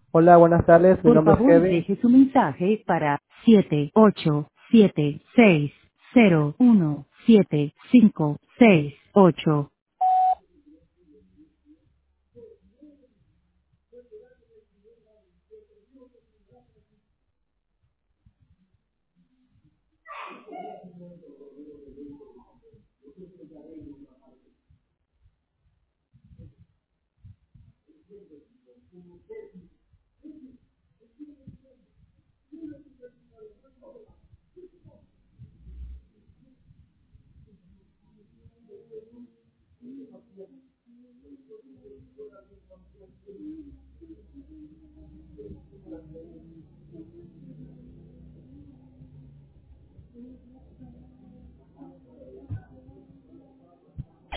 Hola, buenas tardes. Mi Por nombre es favor, Kevin. deje su mensaje para 78760175568.